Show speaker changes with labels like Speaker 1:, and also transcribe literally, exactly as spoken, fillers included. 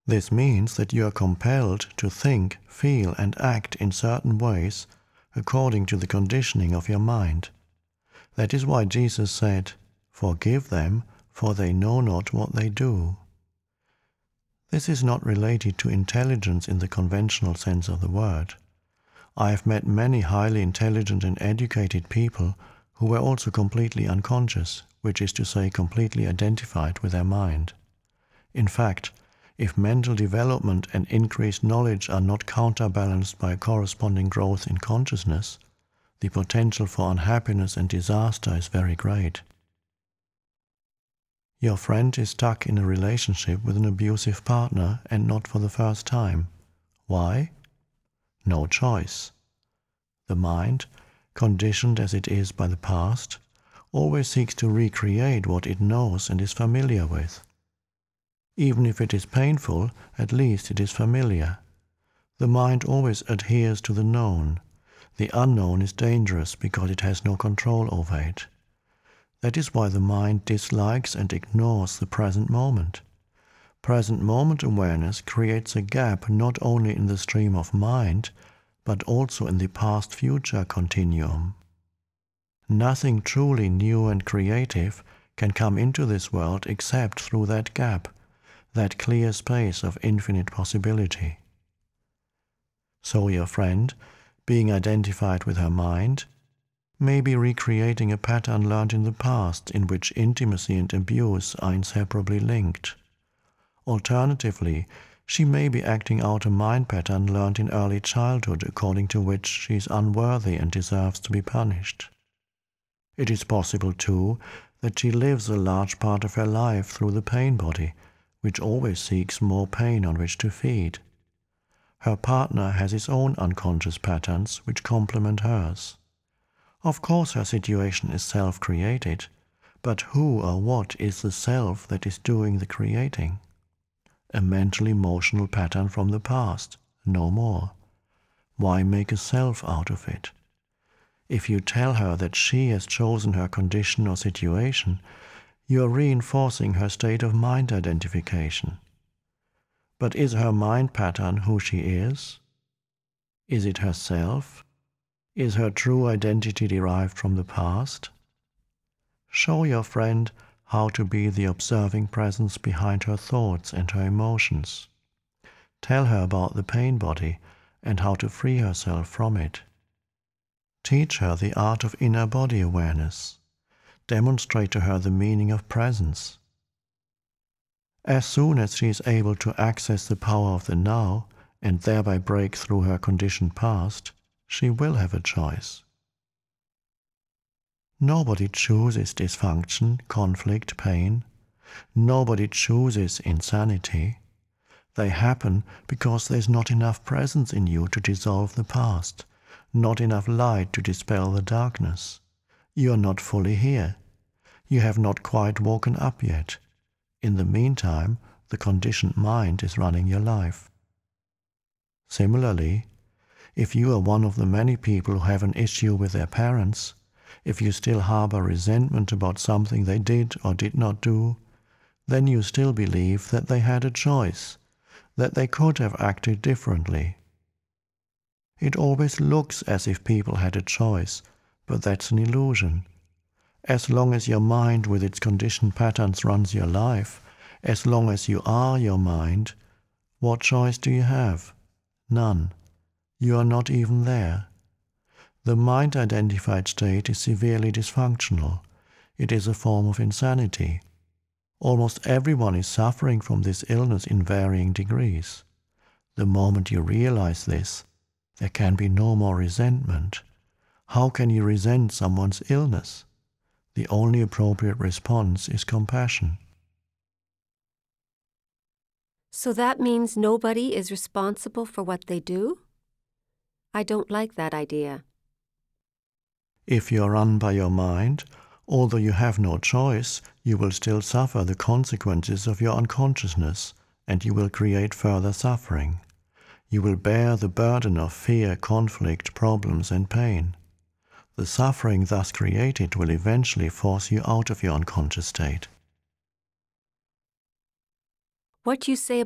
Speaker 1: This means that you are compelled to think, feel, and act in certain ways according to the conditioning of your mind. That is why Jesus said, "Forgive them, for they know not what they do." This is not related to intelligence in the conventional sense of the word. I have met many highly intelligent and educated people who were also completely unconscious, which is to say completely identified with their mind. In fact, if mental development and increased knowledge are not counterbalanced by a corresponding growth in consciousness, the potential for unhappiness and disaster is very great. Your friend is stuck in a relationship with an abusive partner, and not for the first time. Why? No choice. The mind, conditioned as it is by the past, always seeks to recreate what it knows and is familiar with. Even if it is painful, at least it is familiar. The mind always adheres to the known. The unknown is dangerous because it has no control over it. That is why the mind dislikes and ignores the present moment. Present moment awareness creates a gap not only in the stream of mind, but also in the past-future continuum. Nothing truly new and creative can come into this world except through that gap, that clear space of infinite possibility. So your friend, being identified with her mind, may be recreating a pattern learned in the past in which intimacy and abuse are inseparably linked. Alternatively, she may be acting out a mind pattern learned in early childhood according to which she is unworthy and deserves to be punished. It is possible, too, that she lives a large part of her life through the pain body, which always seeks more pain on which to feed. Her partner has his own unconscious patterns which complement hers. Of course her situation is self-created, but who or what is the self that is doing the creating? A mental-emotional pattern from the past, no more. Why make a self out of it? If you tell her that she has chosen her condition or situation, you are reinforcing her state of mind identification. But is her mind pattern who she is? Is it herself? Is her true identity derived from the past? Show your friend how to be the observing presence behind her thoughts and her emotions. Tell her about the pain body and how to free herself from it. Teach her the art of inner body awareness. Demonstrate to her the meaning of presence. As soon as she is able to access the power of the now and thereby break through her conditioned past, she will have a choice. Nobody chooses dysfunction, conflict, pain. Nobody chooses insanity. They happen because there is not enough presence in you to dissolve the past, not enough light to dispel the darkness. You are not fully here. You have not quite woken up yet. In the meantime, the conditioned mind is running your life. Similarly, if you are one of the many people who have an issue with their parents, if you still harbor resentment about something they did or did not do, then you still believe that they had a choice, that they could have acted differently. It always looks as if people had a choice, but that's an illusion. As long as your mind with its conditioned patterns runs your life, as long as you are your mind, what choice do you have? None. You are not even there. The mind-identified state is severely dysfunctional. It is a form of insanity. Almost everyone is suffering from this illness in varying degrees. The moment you realize this, there can be no more resentment. How can you resent someone's illness? The only appropriate response is compassion.
Speaker 2: So that means nobody is responsible for what they do? I don't like that idea.
Speaker 1: If you are run by your mind, although you have no choice, you will still suffer the consequences of your unconsciousness, and you will create further suffering. You will bear the burden of fear, conflict, problems, and pain. The suffering thus created will eventually force you out of your unconscious state.
Speaker 2: What you say